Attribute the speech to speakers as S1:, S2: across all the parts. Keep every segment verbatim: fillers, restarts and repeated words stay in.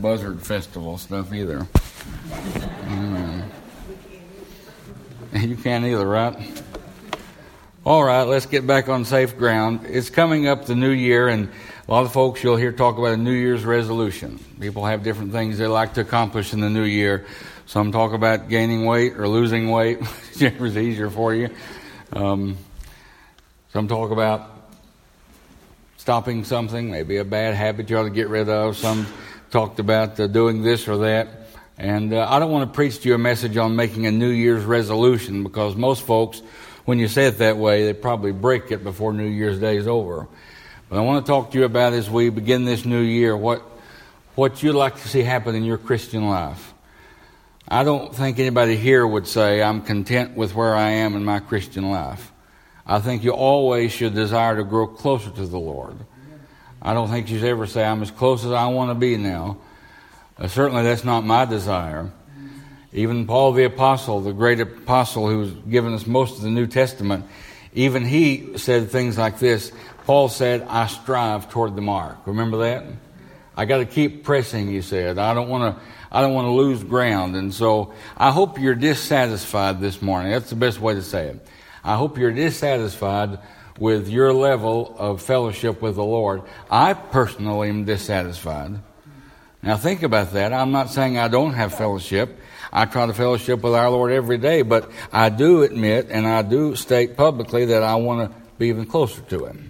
S1: buzzard festival stuff either. Mm. You can't either, right? All right, let's get back on safe ground. It's coming up the new year, and a lot of folks you'll hear talk about a New Year's resolution. People have different things they like to accomplish in the new year. Some talk about gaining weight or losing weight, whichever's easier for you. Um, some talk about stopping something, maybe a bad habit you ought to get rid of. Some talked about uh, doing this or that. And uh, I don't want to preach to you a message on making a New Year's resolution, because most folks, when you say it that way, they probably break it before New Year's Day is over. But I want to talk to you about, as we begin this new year, what what you'd like to see happen in your Christian life. I don't think anybody here would say, I'm content with where I am in my Christian life. I think you always should desire to grow closer to the Lord. I don't think you should ever say, I'm as close as I want to be now. Uh, certainly that's not my desire. Even Paul the Apostle, the great apostle who's given us most of the New Testament, even he said things like this. Paul said, I strive toward the mark. Remember that? I got to keep pressing, he said. I don't want to I don't want to lose ground. And so I hope you're dissatisfied this morning. That's the best way to say it. I hope you're dissatisfied with your level of fellowship with the Lord. I personally am dissatisfied. Now think about that. I'm not saying I don't have fellowship. I try to fellowship with our Lord every day, but I do admit and I do state publicly that I want to be even closer to Him.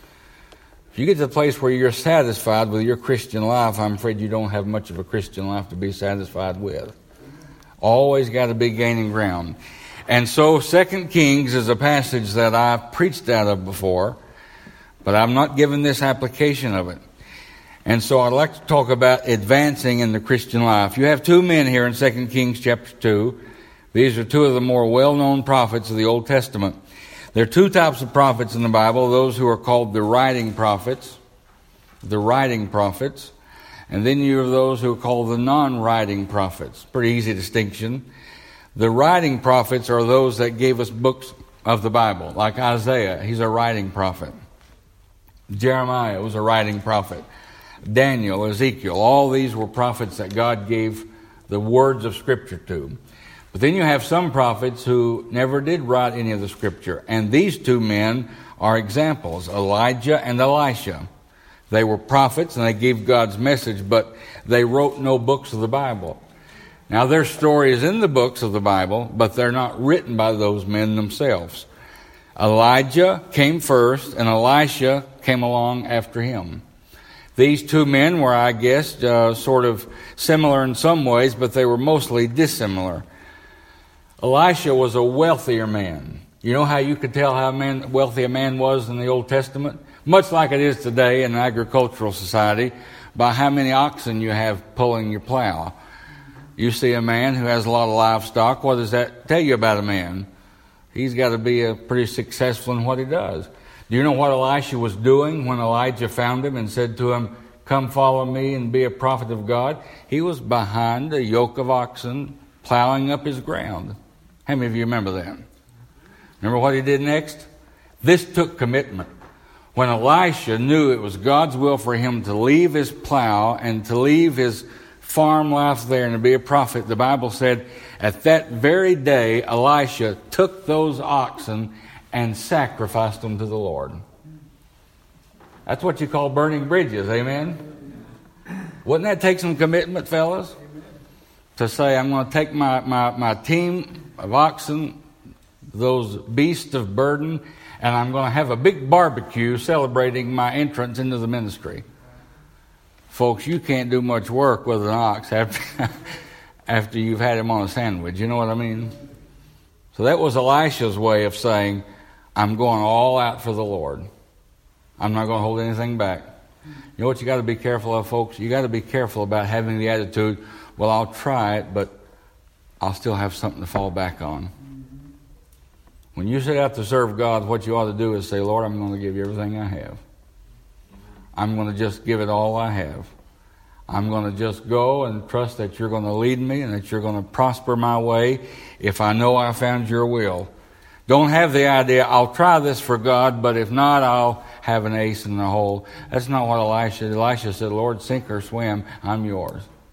S1: If you get to the place where you're satisfied with your Christian life, I'm afraid you don't have much of a Christian life to be satisfied with. Always got to be gaining ground. And so Second Kings is a passage that I've preached out of before, but I'm not given this application of it. And so I'd like to talk about advancing in the Christian life. You have two men here in Second Kings chapter two. These are two of the more well-known prophets of the Old Testament. There are two types of prophets in the Bible, those who are called the writing prophets, the writing prophets, and then you have those who are called the non-writing prophets. Pretty easy distinction. The writing prophets are those that gave us books of the Bible, like Isaiah, he's a writing prophet. Jeremiah was a writing prophet. Daniel, Ezekiel, all these were prophets that God gave the words of Scripture to. But then you have some prophets who never did write any of the Scripture. And these two men are examples, Elijah and Elisha. They were prophets and they gave God's message, but they wrote no books of the Bible. Now their story is in the books of the Bible, but they're not written by those men themselves. Elijah came first and Elisha came along after him. These two men were, I guess, uh, sort of similar in some ways, but they were mostly dissimilar. Elisha was a wealthier man. You know how you could tell how man, wealthy a man was in the Old Testament? Much like it is today in an agricultural society, by how many oxen you have pulling your plow. You see a man who has a lot of livestock, what does that tell you about a man? He's got to be a pretty successful in what he does. Do you know what Elisha was doing when Elijah found him and said to him, come follow me and be a prophet of God? He was behind a yoke of oxen plowing up his ground. How many of you remember that? Remember what he did next? This took commitment. When Elisha knew it was God's will for him to leave his plow and to leave his farm life there and to be a prophet, the Bible said at that very day Elisha took those oxen and sacrificed them to the Lord. That's what you call burning bridges, amen? Wouldn't that take some commitment, fellas? To say, I'm going to take my, my, my team of oxen, those beasts of burden, and I'm going to have a big barbecue celebrating my entrance into the ministry. Folks, you can't do much work with an ox after, after you've had him on a sandwich. You know what I mean? So that was Elisha's way of saying, I'm going all out for the Lord. I'm not going to hold anything back. You know what you got to be careful of, folks? You got to be careful about having the attitude, well, I'll try it, but I'll still have something to fall back on. When you set out to serve God, what you ought to do is say, Lord, I'm going to give you everything I have. I'm going to just give it all I have. I'm going to just go and trust that you're going to lead me and that you're going to prosper my way if I know I found your will. Don't have the idea, I'll try this for God, but if not, I'll have an ace in the hole. That's not what Elisha did. Elisha said, Lord, sink or swim, I'm yours.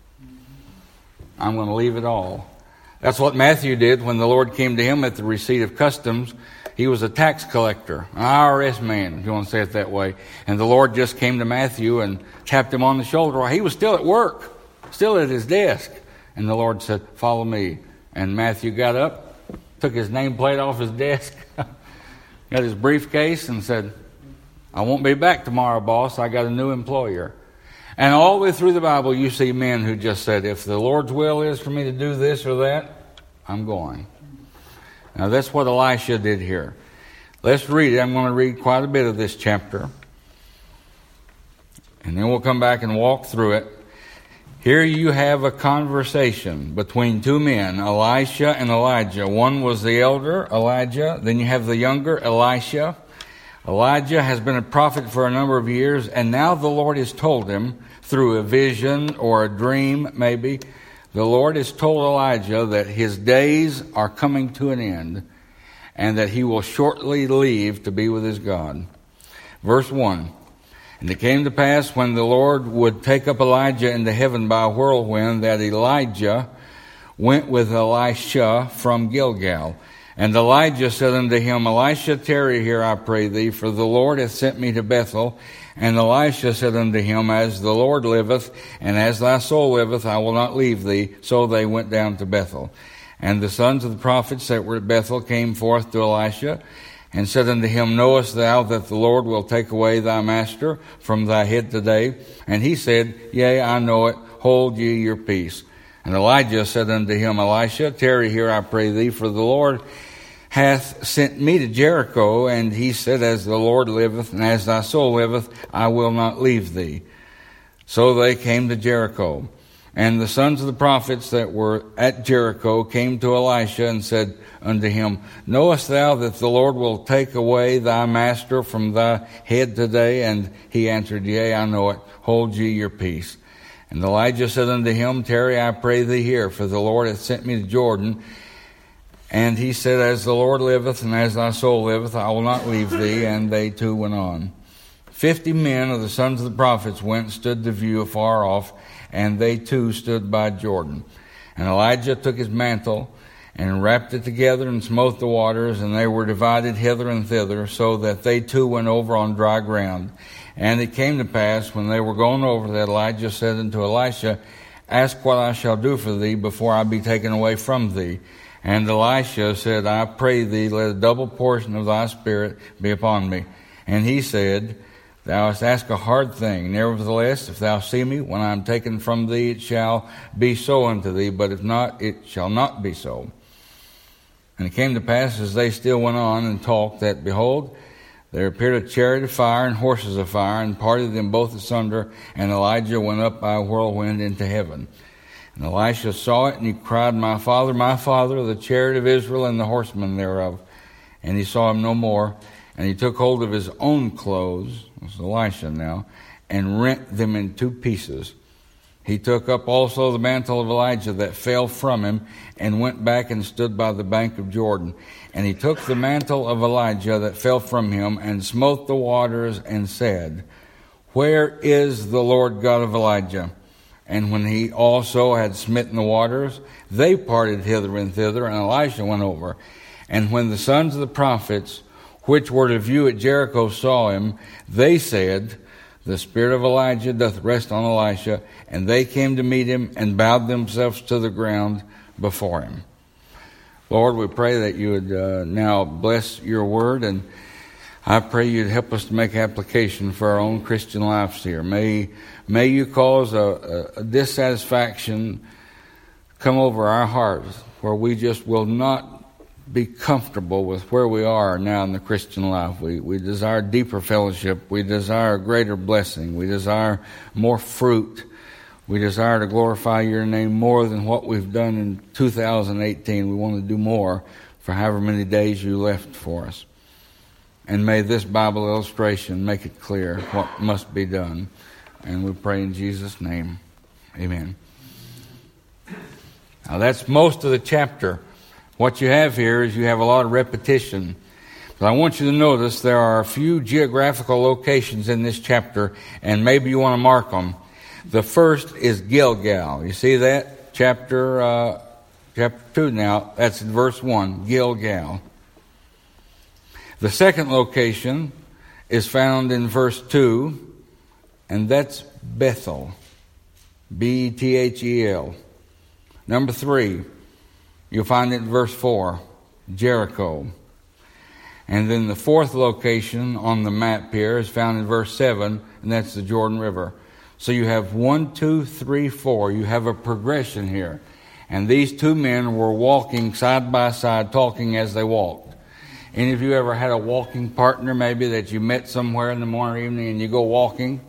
S1: I'm going to leave it all. That's what Matthew did when the Lord came to him at the receipt of customs. He was a tax collector, an I R S man, if you want to say it that way. And the Lord just came to Matthew and tapped him on the shoulder. He was still at work, still at his desk. And the Lord said, follow me. And Matthew got up, took his nameplate off his desk, got his briefcase and said, I won't be back tomorrow, boss. I got a new employer. And all the way through the Bible, you see men who just said, if the Lord's will is for me to do this or that, I'm going. Now, that's what Elisha did here. Let's read it. I'm going to read quite a bit of this chapter. And then we'll come back and walk through it. Here you have a conversation between two men, Elisha and Elijah. One was the elder, Elijah. Then you have the younger, Elisha. Elijah has been a prophet for a number of years, and now the Lord has told him, through a vision or a dream maybe, the Lord has told Elijah that his days are coming to an end and that he will shortly leave to be with his God. Verse one, and it came to pass when the Lord would take up Elijah into heaven by a whirlwind that Elijah went with Elisha from Gilgal. And Elijah said unto him, Elisha, tarry here, I pray thee, for the Lord hath sent me to Bethel. And Elisha said unto him, As the Lord liveth, and as thy soul liveth, I will not leave thee. So they went down to Bethel. And the sons of the prophets that were at Bethel came forth to Elisha, and said unto him, Knowest thou that the Lord will take away thy master from thy head today? And he said, Yea, I know it. Hold ye your peace. And Elijah said unto him, Elisha, tarry here, I pray thee, for the Lord hath sent me to Jericho. And he said, As the Lord liveth, and as thy soul liveth, I will not leave thee. So they came to Jericho. And the sons of the prophets that were at Jericho came to Elisha and said unto him, Knowest thou that the Lord will take away thy master from thy head today? And he answered, Yea, I know it. Hold ye your peace. And Elijah said unto him, Tarry, I pray thee here, for the Lord hath sent me to Jordan. And he said, As the Lord liveth, and as thy soul liveth, I will not leave thee. And they two went on. Fifty men of the sons of the prophets went and stood to view afar off, and they too stood by Jordan. And Elijah took his mantle, and wrapped it together, and smote the waters, and they were divided hither and thither, so that they too went over on dry ground. And it came to pass, when they were gone over, that Elijah said unto Elisha, Ask what I shall do for thee before I be taken away from thee. And Elisha said, I pray thee, let a double portion of thy spirit be upon me. And he said, Thou hast asked a hard thing. Nevertheless, if thou see me when I am taken from thee, it shall be so unto thee. But if not, it shall not be so. And it came to pass, as they still went on and talked, that, behold, there appeared a chariot of fire and horses of fire, and parted them both asunder. And Elijah went up by a whirlwind into heaven. And Elisha saw it, and he cried, My father, my father, the chariot of Israel and the horsemen thereof. And he saw him no more. And he took hold of his own clothes, this is Elisha now, and rent them in two pieces. He took up also the mantle of Elijah that fell from him, and went back and stood by the bank of Jordan. And he took the mantle of Elijah that fell from him, and smote the waters, and said, Where is the Lord God of Elijah? And when he also had smitten the waters, they parted hither and thither, and Elisha went over. And when the sons of the prophets, which were to view at Jericho, saw him, they said, The spirit of Elijah doth rest on Elisha. And they came to meet him, and bowed themselves to the ground before him. Lord, we pray that you would uh, now bless your word, and I pray you'd help us to make application for our own Christian lives here. May may you cause a, a, a dissatisfaction come over our hearts where we just will not be comfortable with where we are now in the Christian life. We we desire deeper fellowship. We desire greater blessing. We desire more fruit. We desire to glorify your name more than what we've done in two thousand eighteen. We want to do more for however many days you left for us. And may this Bible illustration make it clear what must be done. And we pray in Jesus' name. Amen. Now that's most of the chapter. What you have here is you have a lot of repetition. But I want you to notice there are a few geographical locations in this chapter, and maybe you want to mark them. The first is Gilgal. You see that? chapter uh, chapter two now. That's in verse one, Gilgal. The second location is found in verse two, and that's Bethel. B E T H E L. Number three, you'll find it in verse four, Jericho. And then the fourth location on the map here is found in verse seven, and that's the Jordan River. So you have one, two, three, four. You have a progression here. And these two men were walking side by side, talking as they walked. Any of you ever had a walking partner, maybe, that you met somewhere in the morning or evening and you go walking?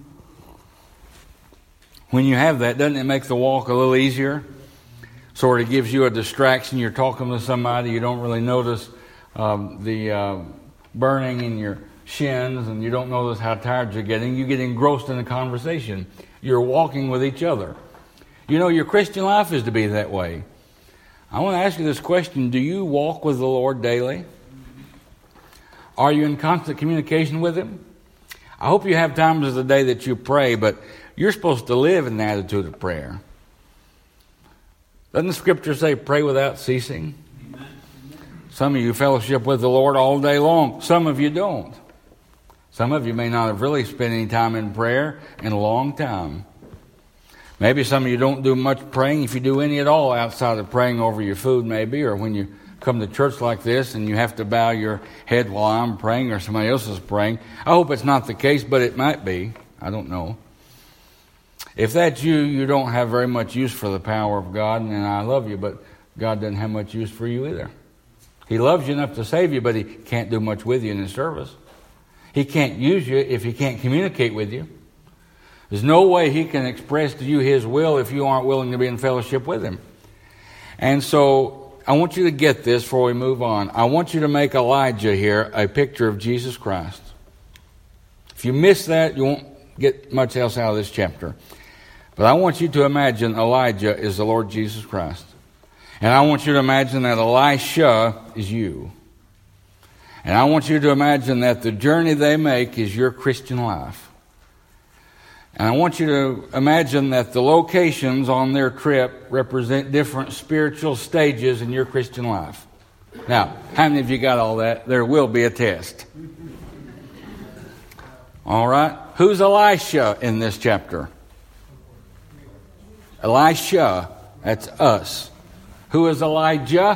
S1: When you have that, doesn't it make the walk a little easier? Sort of gives you a distraction. You're talking to somebody, you don't really notice um, the uh, burning in your shins, and you don't notice how tired you're getting. You get engrossed in the conversation. You're walking with each other. You know, your Christian life is to be that way. I want to ask you this question. Do you walk with the Lord daily? Are you in constant communication with Him? I hope you have times of the day that you pray, but you're supposed to live in the attitude of prayer. Doesn't the Scripture say pray without ceasing? Amen. Some of you fellowship with the Lord all day long. Some of you don't. Some of you may not have really spent any time in prayer in a long time. Maybe some of you don't do much praying, if you do any at all, outside of praying over your food maybe, or when you come to church like this and you have to bow your head while I'm praying or somebody else is praying. I hope it's not the case, but it might be. I don't know. If that's you, you don't have very much use for the power of God, and I love you, but God doesn't have much use for you either. He loves you enough to save you, but He can't do much with you in His service. He can't use you if He can't communicate with you. There's no way He can express to you His will if you aren't willing to be in fellowship with Him. And so I want you to get this before we move on. I want you to make Elijah here a picture of Jesus Christ. If you miss that, you won't get much else out of this chapter. But I want you to imagine Elijah is the Lord Jesus Christ. And I want you to imagine that Elisha is you. And I want you to imagine that the journey they make is your Christian life. And I want you to imagine that the locations on their trip represent different spiritual stages in your Christian life. Now, how many of you got all that? There will be a test. All right. Who's Elisha in this chapter? Elisha. That's us. Who is Elijah?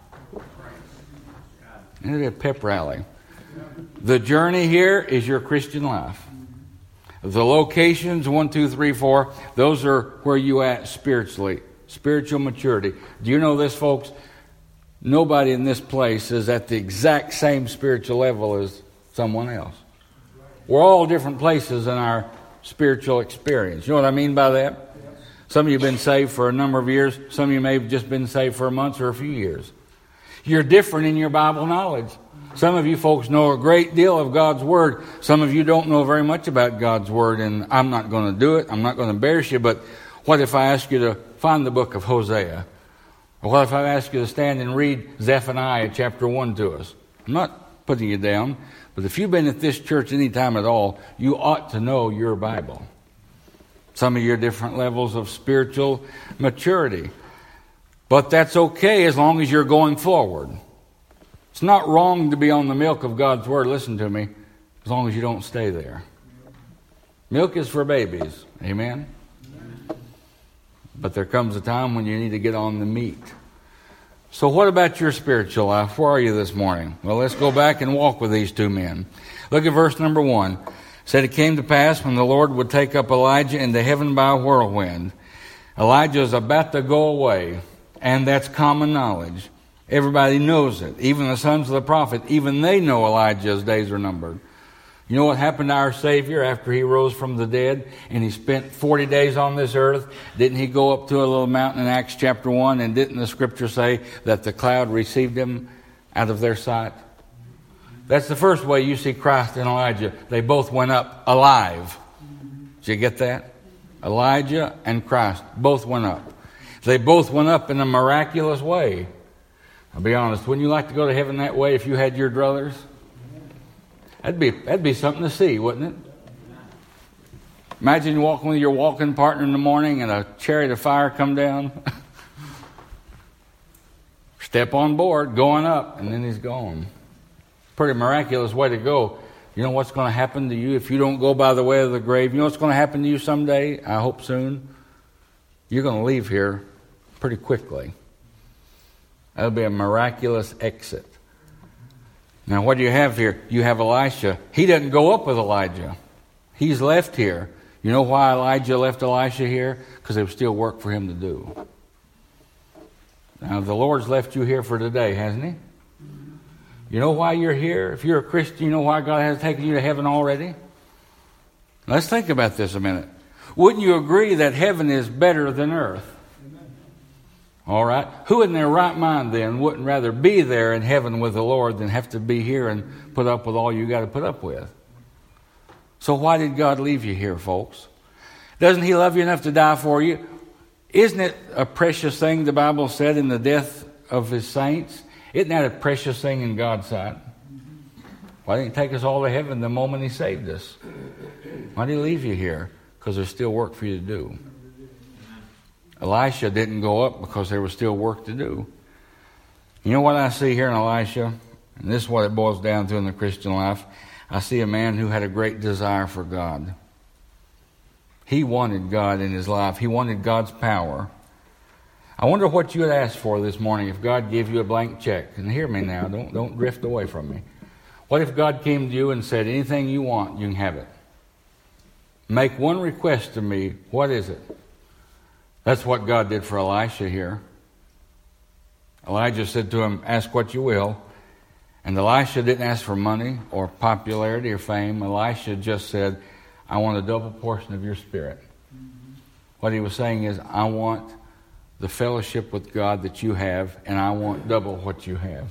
S1: It'll be a pep rally. The journey here is your Christian life. The locations, one, two, three, four, those are where you at spiritually. Spiritual maturity. Do you know this, folks? Nobody in this place is at the exact same spiritual level as someone else. We're all different places in our spiritual experience. You know what I mean by that? Some of you have been saved for a number of years. Some of you may have just been saved for a month or a few years. You're different in your Bible knowledge. Some of you folks know a great deal of God's Word. Some of you don't know very much about God's Word, and I'm not going to do it. I'm not going to embarrass you, but what if I ask you to find the book of Hosea? Or what if I ask you to stand and read Zephaniah chapter one to us? I'm not putting you down, but if you've been at this church any time at all, you ought to know your Bible. Some of your different levels of spiritual maturity. But that's okay as long as you're going forward. It's not wrong to be on the milk of God's Word, listen to me, as long as you don't stay there. Milk is for babies, amen? But there comes a time when you need to get on the meat. So what about your spiritual life? Where are you this morning? Well, let's go back and walk with these two men. Look at verse number one. It said, it came to pass when the Lord would take up Elijah into heaven by a whirlwind. Elijah is about to go away, and that's common knowledge. Everybody knows it. Even the sons of the prophet, even they know Elijah's days are numbered. You know what happened to our Savior after He rose from the dead and He spent forty days on this earth? Didn't He go up to a little mountain in Acts chapter one, and didn't the Scripture say that the cloud received Him out of their sight? That's the first way you see Christ and Elijah. They both went up alive. Did you get that? Elijah and Christ both went up. They both went up in a miraculous way. I'll be honest, wouldn't you like to go to heaven that way if you had your druthers? That'd be, that'd be something to see, wouldn't it? Imagine you walking with your walking partner in the morning and a chariot of fire come down. Step on board, going up, and then he's gone. Pretty miraculous way to go. You know what's going to happen to you if you don't go by the way of the grave? You know what's going to happen to you someday? I hope soon. You're going to leave here pretty quickly. That'll be a miraculous exit. Now, what do you have here? You have Elisha. He doesn't go up with Elijah. He's left here. You know why Elijah left Elisha here? Because there was still work for him to do. Now, the Lord's left you here for today, hasn't he? You know why you're here? If you're a Christian, you know why God has taken you to heaven already? Let's think about this a minute. Wouldn't you agree that heaven is better than earth? All right. Who in their right mind then wouldn't rather be there in heaven with the Lord than have to be here and put up with all you got to put up with? So why did God leave you here, folks? Doesn't he love you enough to die for you? Isn't it a precious thing, the Bible said, in the death of his saints? Isn't that a precious thing in God's sight? Why didn't he take us all to heaven the moment he saved us? Why did he leave you here? Because there's still work for you to do. Elisha didn't go up because there was still work to do. You know what I see here in Elisha? And this is what it boils down to in the Christian life. I see a man who had a great desire for God. He wanted God in his life. He wanted God's power. I wonder what you would ask for this morning if God gave you a blank check. And hear me now. Don't, don't drift away from me. What if God came to you and said, anything you want, you can have it? Make one request to me. What is it? That's what God did for Elisha here. Elijah said to him, ask what you will. And Elisha didn't ask for money or popularity or fame. Elisha just said, I want a double portion of your spirit. Mm-hmm. What he was saying is, I want the fellowship with God that you have, and I want double what you have.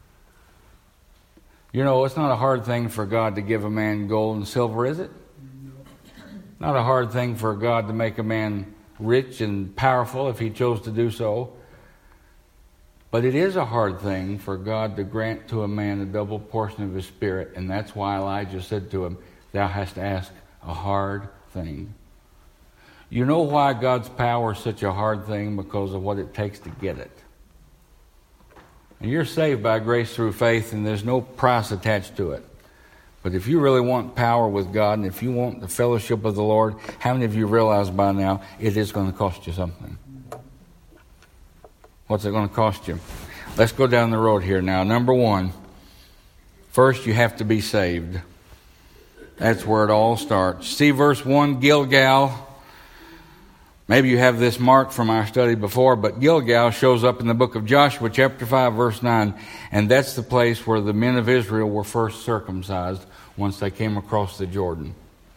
S1: You know, it's not a hard thing for God to give a man gold and silver, is it? No. Not a hard thing for God to make a man rich and powerful if he chose to do so. But it is a hard thing for God to grant to a man a double portion of his spirit, and that's why Elijah said to him, thou hast asked a hard thing. You know why God's power is such a hard thing? Because of what it takes to get it. And you're saved by grace through faith, and there's no price attached to it. But if you really want power with God, and if you want the fellowship of the Lord, how many of you realize by now it is going to cost you something? What's it going to cost you? Let's go down the road here now. Number one, first you have to be saved. That's where it all starts. See verse one, Gilgal. Maybe you have this marked from our study before, but Gilgal shows up in the book of Joshua, chapter five, verse nine. And that's the place where the men of Israel were first circumcised once they came across the Jordan.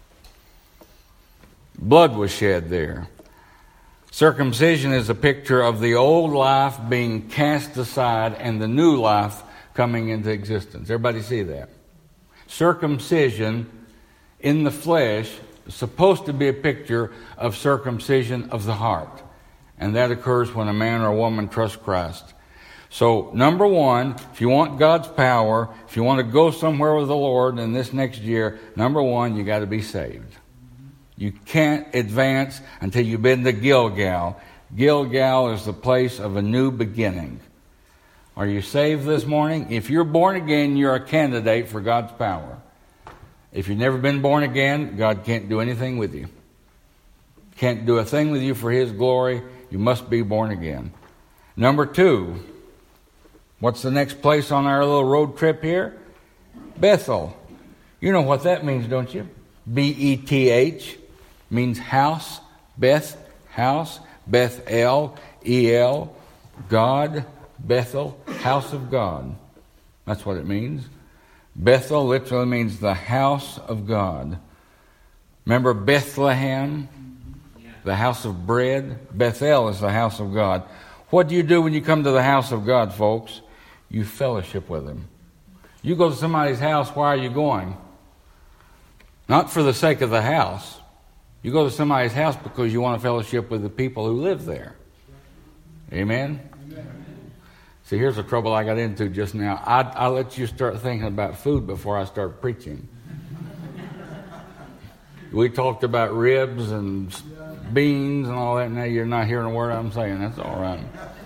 S1: Blood was shed there. Circumcision is a picture of the old life being cast aside and the new life coming into existence. Everybody see that? Circumcision in the flesh is supposed to be a picture of circumcision of the heart. And that occurs when a man or a woman trusts Christ. So, number one, if you want God's power, if you want to go somewhere with the Lord in this next year, number one, you got to be saved. You can't advance until you've been to Gilgal. Gilgal is the place of a new beginning. Are you saved this morning? If you're born again, you're a candidate for God's power. If you've never been born again, God can't do anything with you. Can't do a thing with you for His glory. You must be born again. Number two, what's the next place on our little road trip here? Bethel. You know what that means, don't you? B E T H means house. Beth, house. Beth El, E L, God. Bethel, house of God. That's what it means. Bethel literally means the house of God. Remember Bethlehem, the house of bread? Bethel is the house of God. What do you do when you come to the house of God, folks? You fellowship with Him. You go to somebody's house, why are you going? Not for the sake of the house. You go to somebody's house because you want to fellowship with the people who live there. Amen? Amen. See, here's the trouble I got into just now. I, I let you start thinking about food before I start preaching. We talked about ribs and beans and all that. Now you're not hearing a word I'm saying. That's all right.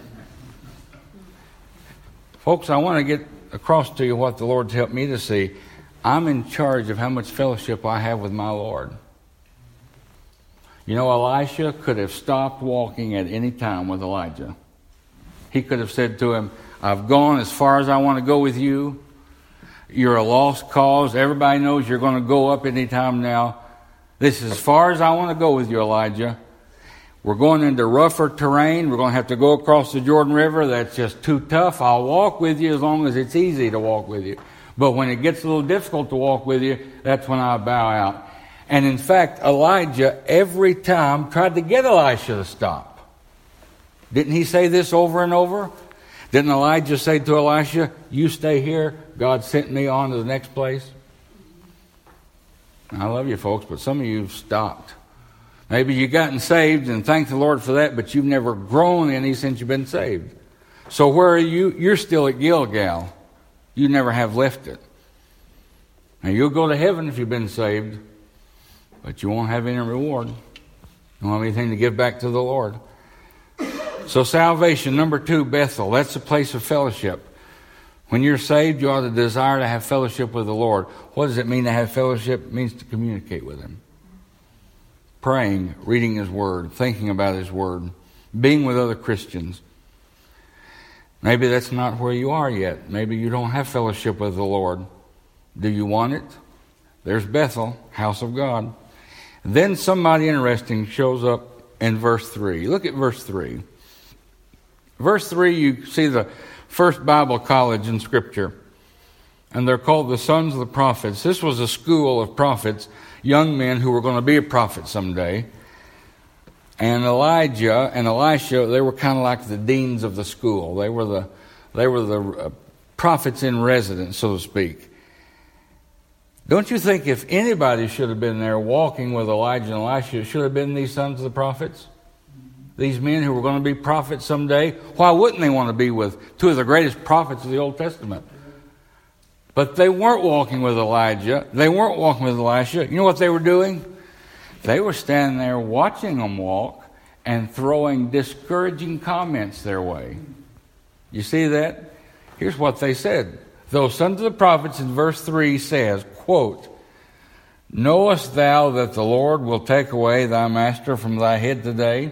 S1: Folks, I want to get across to you what the Lord's helped me to see. I'm in charge of how much fellowship I have with my Lord. You know, Elisha could have stopped walking at any time with Elijah. He could have said to him, I've gone as far as I want to go with you. You're a lost cause. Everybody knows you're going to go up any time now. This is as far as I want to go with you, Elijah. We're going into rougher terrain. We're going to have to go across the Jordan River. That's just too tough. I'll walk with you as long as it's easy to walk with you. But when it gets a little difficult to walk with you, that's when I bow out. And in fact, Elijah every time tried to get Elisha to stop. Didn't he say this over and over? Didn't Elijah say to Elisha, you stay here, God sent me on to the next place? I love you folks, but some of you have stopped. Maybe you've gotten saved, and thank the Lord for that, but you've never grown any since you've been saved. So where are you? You're still at Gilgal. You never have left it. Now you'll go to heaven if you've been saved, but you won't have any reward. You won't have anything to give back to the Lord. So salvation, number two, Bethel. That's a place of fellowship. When you're saved, you ought to desire to have fellowship with the Lord. What does it mean to have fellowship? It means to communicate with Him. Praying, reading His Word, thinking about His Word, being with other Christians. Maybe that's not where you are yet. Maybe you don't have fellowship with the Lord. Do you want it? There's Bethel, house of God. Then somebody interesting shows up in verse three. Look at verse three. Verse three, you see the first Bible college in Scripture. And they're called the sons of the prophets. This was a school of prophets, young men who were going to be a prophet someday. And Elijah and Elisha, they were kind of like the deans of the school. They were the they were the uh, prophets in residence, so to speak. Don't you think if anybody should have been there walking with Elijah and Elisha, it should have been these sons of the prophets? These men who were going to be prophets someday? Why wouldn't they want to be with two of the greatest prophets of the Old Testament? But they weren't walking with Elijah. They weren't walking with Elisha. You know what they were doing? They were standing there watching them walk and throwing discouraging comments their way. You see that? Here's what they said. Those sons of the prophets in verse three says, quote, knowest thou that the Lord will take away thy master from thy head today?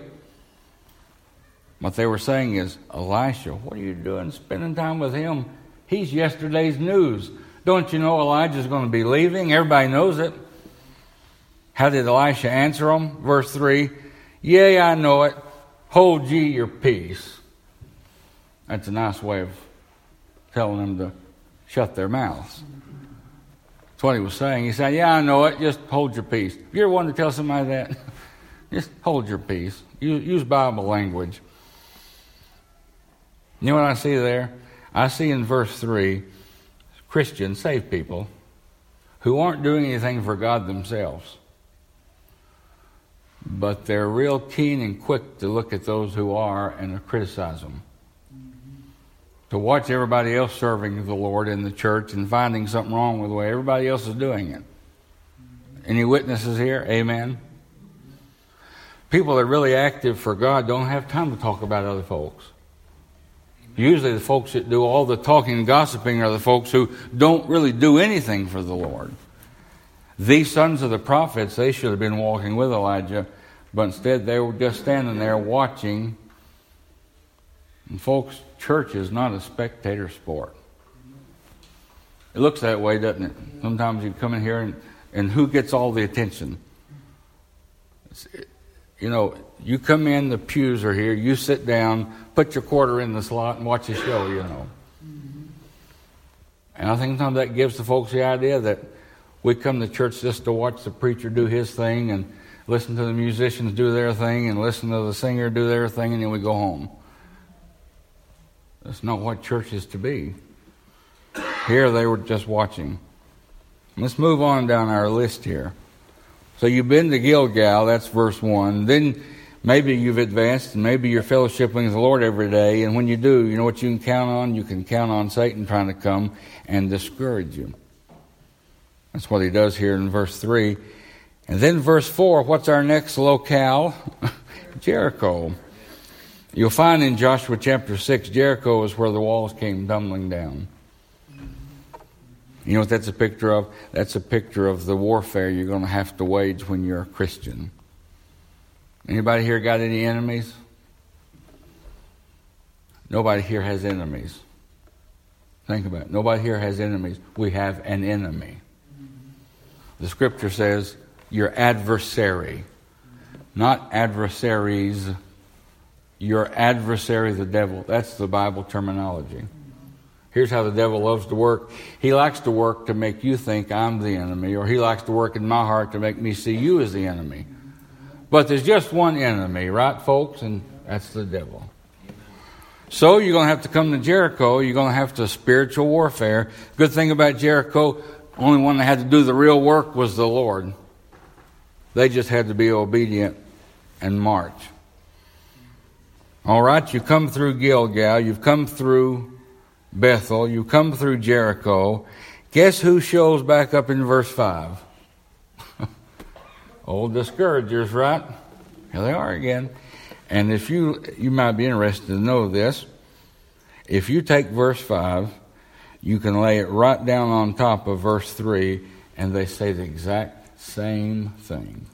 S1: What they were saying is, Elisha, what are you doing spending time with him? He's yesterday's news. Don't you know Elijah's going to be leaving? Everybody knows it. How did Elisha answer them? Verse three, yea, I know it. Hold ye your peace. That's a nice way of telling them to shut their mouths. That's what he was saying. He said, yeah, I know it. Just hold your peace. If you ever wanted to tell somebody that, just hold your peace. Use, use Bible language. You know what I see there? I see in verse three, Christians, saved people, who aren't doing anything for God themselves. But they're real keen and quick to look at those who are and to criticize them. To watch everybody else serving the Lord in the church and finding something wrong with the way everybody else is doing it. Any witnesses here? Amen. People that are really active for God don't have time to talk about other folks. Usually the folks that do all the talking and gossiping are the folks who don't really do anything for the Lord. These sons of the prophets, they should have been walking with Elijah, but instead they were just standing there watching. And folks, church is not a spectator sport. It looks that way, doesn't it? Sometimes you come in here and, and who gets all the attention? It's, you know, you come in, the pews are here, you sit down, put your quarter in the slot and watch the show, you know. And I think sometimes that gives the folks the idea that we come to church just to watch the preacher do his thing and listen to the musicians do their thing and listen to the singer do their thing, and then we go home. That's not what church is to be. Here they were just watching. Let's move on down our list here. So you've been to Gilgal, that's verse one. Then maybe you've advanced and maybe you're fellowshipping with the Lord every day. And when you do, you know what you can count on? You can count on Satan trying to come and discourage you. That's what he does here in verse three. And then verse four, what's our next locale? Jericho. You'll find in Joshua chapter six, Jericho is where the walls came tumbling down. You know what that's a picture of? That's a picture of the warfare you're going to have to wage when you're a Christian. Anybody here got any enemies? Nobody here has enemies. Think about it. Nobody here has enemies. We have an enemy. The scripture says your adversary, not adversaries. Your adversary, the devil. That's the Bible terminology. Here's how the devil loves to work. He likes to work to make you think I'm the enemy, or he likes to work in my heart to make me see you as the enemy. But there's just one enemy, right, folks? And that's the devil. So you're going to have to come to Jericho. You're going to have to spiritual warfare. Good thing about Jericho, only one that had to do the real work was the Lord. They just had to be obedient and march. All right, you come through Gilgal. You've come through Bethel. You come through Jericho. Guess who shows back up in verse five? Old discouragers, right? Here they are again. And if you, you might be interested to know this. If you take verse five, you can lay it right down on top of verse three, and they say the exact same thing.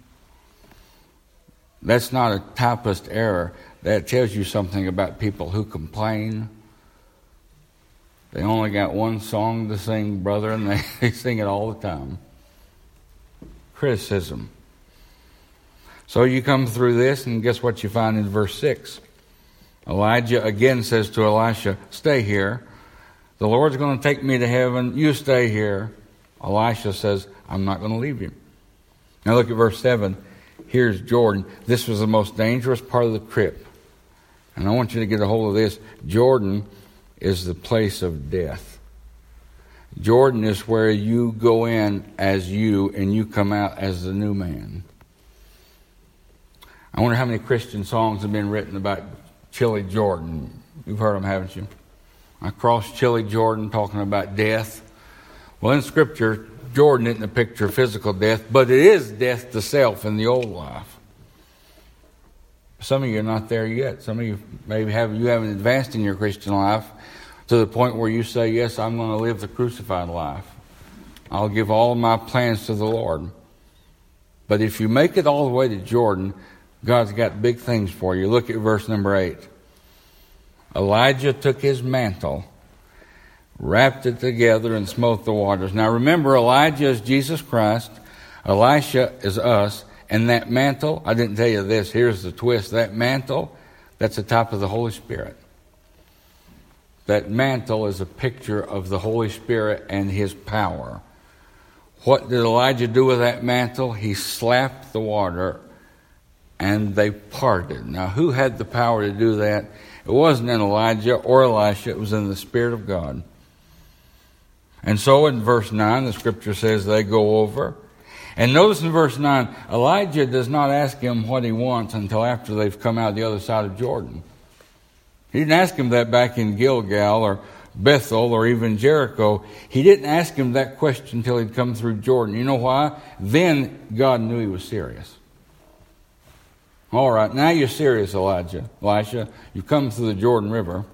S1: That's not a typist error. That tells you something about people who complain. They only got one song to sing, brother, and they, they sing it all the time. Criticism. So you come through this, and guess what you find in verse six? Elijah again says to Elisha, stay here. The Lord's going to take me to heaven. You stay here. Elisha says, I'm not going to leave you. Now look at verse seven. Here's Jordan. This was the most dangerous part of the trip. And I want you to get a hold of this. Jordan is the place of death. Jordan is where you go in as you and you come out as the new man. I wonder how many Christian songs have been written about chilly Jordan. You've heard them, haven't you? I crossed chilly Jordan, talking about death. Well, in Scripture, Jordan isn't a picture of physical death, but it is death to self in the old life. Some of you are not there yet. Some of you maybe have you haven't advanced in your Christian life to the point where you say, yes, I'm going to live the crucified life. I'll give all my plans to the Lord. But if you make it all the way to Jordan, God's got big things for you. Look at verse number eight. Elijah took his mantle, wrapped it together, and smote the waters. Now remember, Elijah is Jesus Christ. Elisha is us. And that mantle, I didn't tell you this, here's the twist. That mantle, that's the top of the Holy Spirit. That mantle is a picture of the Holy Spirit and His power. What did Elijah do with that mantle? He slapped the water and they parted. Now, who had the power to do that? It wasn't in Elijah or Elisha. It was in the Spirit of God. And so in verse nine, the Scripture says they go over. And notice in verse nine, Elijah does not ask him what he wants until after they've come out the other side of Jordan. He didn't ask him that back in Gilgal or Bethel or even Jericho. He didn't ask him that question until he'd come through Jordan. You know why? Then God knew he was serious. All right, now you're serious, Elijah. Elisha, you come through the Jordan River.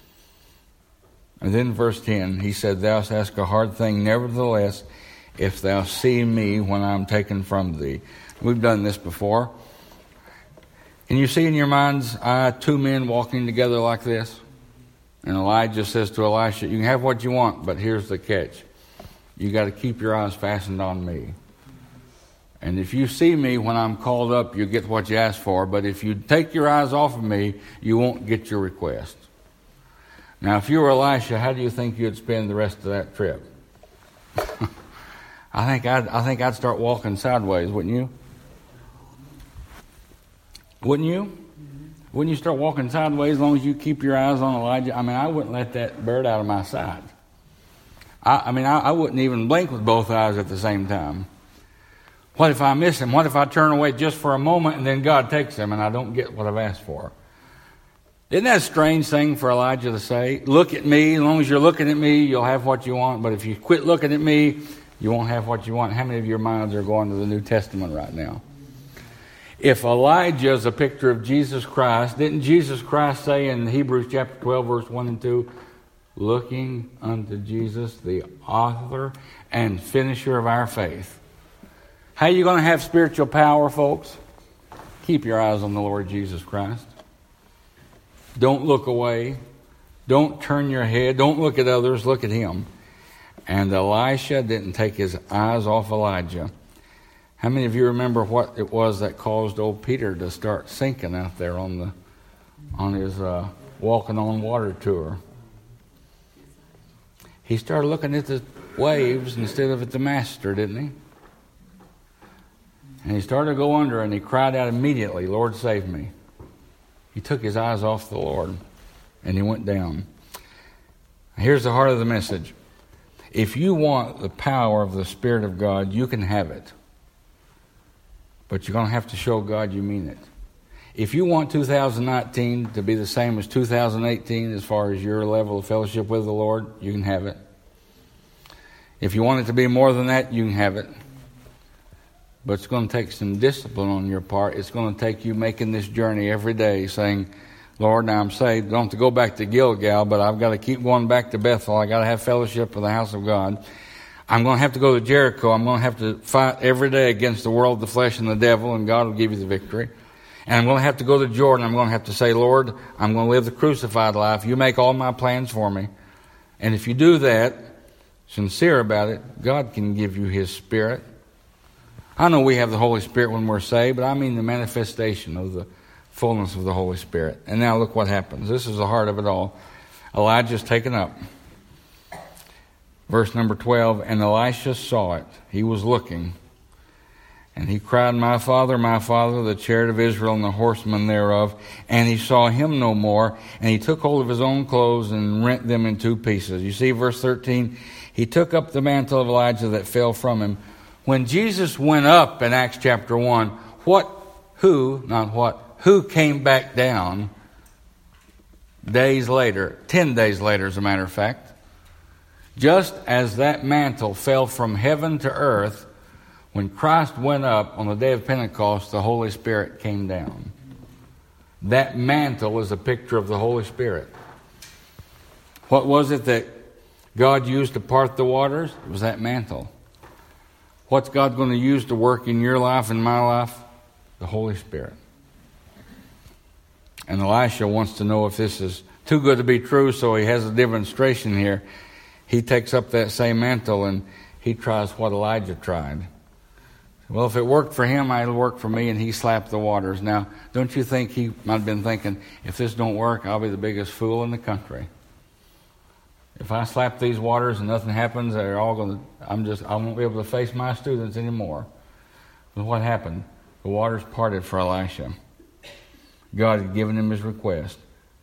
S1: And then verse ten, he said, Thou hast asked a hard thing, nevertheless, if thou see me when I'm taken from thee. We've done this before. Can you see in your mind's eye two men walking together like this? And Elijah says to Elisha, you can have what you want, but here's the catch. You got to keep your eyes fastened on me. And if you see me when I'm called up, you get what you asked for. But if you take your eyes off of me, you won't get your request. Now, if you were Elisha, how do you think you'd spend the rest of that trip? I think I'd, I think I'd start walking sideways, wouldn't you? Wouldn't you? Mm-hmm. Wouldn't you start walking sideways as long as you keep your eyes on Elijah? I mean, I wouldn't let that bird out of my sight. I, I mean, I, I wouldn't even blink with both eyes at the same time. What if I miss him? What if I turn away just for a moment and then God takes him and I don't get what I've asked for? Isn't that a strange thing for Elijah to say? Look at me. As long as you're looking at me, you'll have what you want. But if you quit looking at me, you won't have what you want. How many of your minds are going to the New Testament right now? If Elijah is a picture of Jesus Christ, didn't Jesus Christ say in Hebrews chapter twelve, verse one and two, looking unto Jesus, the author and finisher of our faith? How are you going to have spiritual power, folks? Keep your eyes on the Lord Jesus Christ. Don't look away. Don't turn your head. Don't look at others. Look at Him. And Elisha didn't take his eyes off Elijah. How many of you remember what it was that caused old Peter to start sinking out there on the on his uh, walking on water tour? He started looking at the waves instead of at the master, didn't he? And he started to go under, and he cried out immediately, Lord, save me. He took his eyes off the Lord, and he went down. Here's the heart of the message. If you want the power of the Spirit of God, you can have it. But you're going to have to show God you mean it. If you want two thousand nineteen to be the same as two thousand eighteen as far as your level of fellowship with the Lord, you can have it. If you want it to be more than that, you can have it. But it's going to take some discipline on your part. It's going to take you making this journey every day saying, Lord, now I'm saved. I don't have to go back to Gilgal, but I've got to keep going back to Bethel. I've got to have fellowship with the house of God. I'm going to have to go to Jericho. I'm going to have to fight every day against the world, the flesh, and the devil, and God will give you the victory. And I'm going to have to go to Jordan. I'm going to have to say, Lord, I'm going to live the crucified life. You make all my plans for me. And if you do that, sincere about it, God can give you His Spirit. I know we have the Holy Spirit when we're saved, but I mean the manifestation of the fullness of the Holy Spirit. And now look what happens. This is the heart of it all. Elijah's taken up. Verse number twelve, and Elisha saw it. He was looking. And he cried, my father, my father, the chariot of Israel and the horsemen thereof. And he saw him no more. And he took hold of his own clothes and rent them in two pieces. You see, verse thirteen, he took up the mantle of Elijah that fell from him. When Jesus went up in Acts chapter one, what, who, not what, who came back down days later, ten days later as a matter of fact? Just as that mantle fell from heaven to earth, when Christ went up on the day of Pentecost, the Holy Spirit came down. That mantle is a picture of the Holy Spirit. What was it that God used to part the waters? It was that mantle. What's God going to use to work in your life and my life? The Holy Spirit. And Elisha wants to know if this is too good to be true, so he has a demonstration here. He takes up that same mantle and he tries what Elijah tried. Well, if it worked for him, it'll work for me, and he slapped the waters. Now, don't you think he might have been thinking, if this don't work, I'll be the biggest fool in the country. If I slap these waters and nothing happens, they're all going to, I'm just, I won't be able to face my students anymore. But what happened? The waters parted for Elisha. God had given him his request.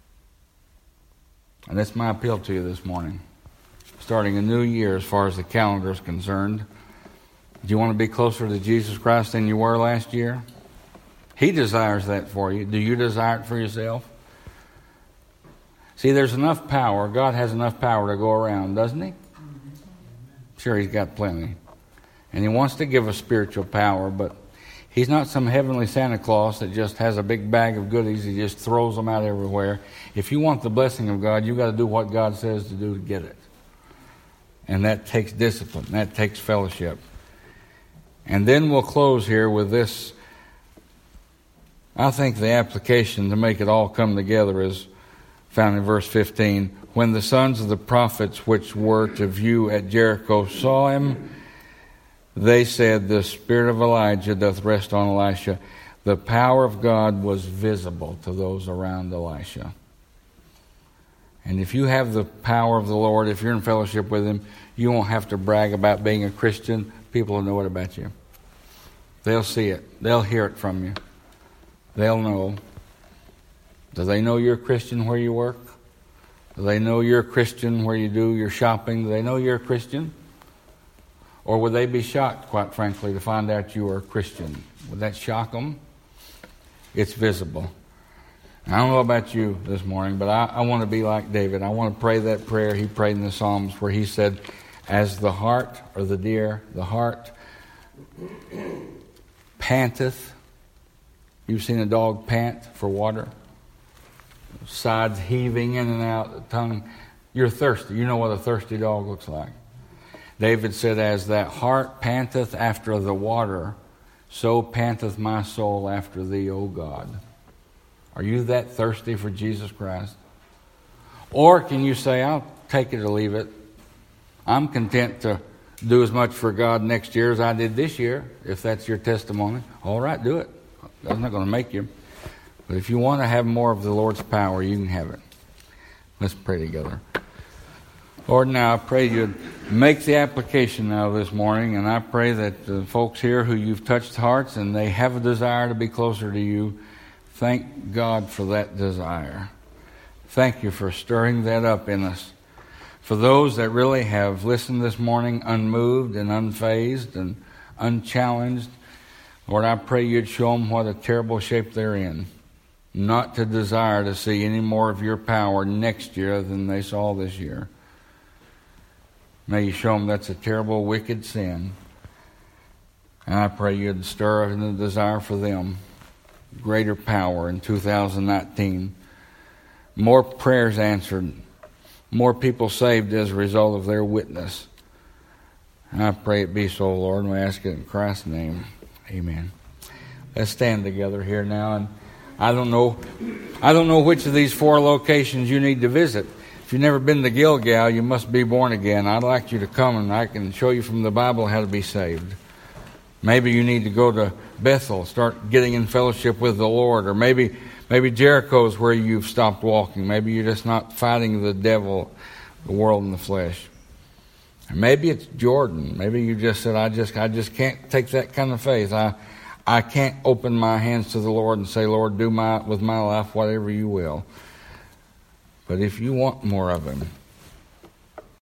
S1: And that's my appeal to you this morning. Starting a new year as far as the calendar is concerned. Do you want to be closer to Jesus Christ than you were last year? He desires that for you. Do you desire it for yourself? See, there's enough power. God has enough power to go around, doesn't He? Sure, He's got plenty. And He wants to give us spiritual power, but He's not some heavenly Santa Claus that just has a big bag of goodies. He just throws them out everywhere. If you want the blessing of God, you've got to do what God says to do to get it. And that takes discipline. That takes fellowship. And then we'll close here with this. I think the application to make it all come together is found in verse fifteen. When the sons of the prophets which were to view at Jericho saw him, they said, the spirit of Elijah doth rest on Elisha. The power of God was visible to those around Elisha. And if you have the power of the Lord, if you're in fellowship with Him, you won't have to brag about being a Christian. People will know it about you. They'll see it. They'll hear it from you. They'll know. Do they know you're a Christian where you work? Do they know you're a Christian where you do your shopping? Do they know you're a Christian? Or would they be shocked, quite frankly, to find out you are a Christian? Would that shock them? It's visible. I don't know about you this morning, but I, I want to be like David. I want to pray that prayer he prayed in the Psalms where he said, As the hart, or the deer, the hart panteth. You've seen a dog pant for water? Sides heaving in and out, the tongue. You're thirsty. You know what a thirsty dog looks like. David said, as that hart panteth after the water, so panteth my soul after thee, O God. Are you that thirsty for Jesus Christ? Or can you say, I'll take it or leave it. I'm content to do as much for God next year as I did this year, if that's your testimony. All right, do it. I'm not going to make you. But if you want to have more of the Lord's power, you can have it. Let's pray together. Lord, now I pray you'd make the application now this morning, and I pray that the folks here who you've touched hearts and they have a desire to be closer to you, thank God for that desire. Thank you for stirring that up in us. For those that really have listened this morning unmoved and unfazed and unchallenged, Lord, I pray you'd show them what a terrible shape they're in, not to desire to see any more of your power next year than they saw this year. May you show them that's a terrible, wicked sin. And I pray you'd stir in the desire for them greater power in two thousand nineteen. More prayers answered. More people saved as a result of their witness. And I pray it be so, Lord, and we ask it in Christ's name. Amen. Let's stand together here now. And I don't know, I don't know which of these four locations you need to visit. If you've never been to Gilgal, you must be born again. I'd like you to come and I can show you from the Bible how to be saved. Maybe you need to go to Bethel, start getting in fellowship with the Lord. Or maybe maybe Jericho's where you've stopped walking. Maybe you're just not fighting the devil, the world, and the flesh. Or maybe it's Jordan. Maybe you just said, I just I just can't take that kind of faith. I I can't open my hands to the Lord and say, Lord, do my with my life whatever you will. But if you want more of him,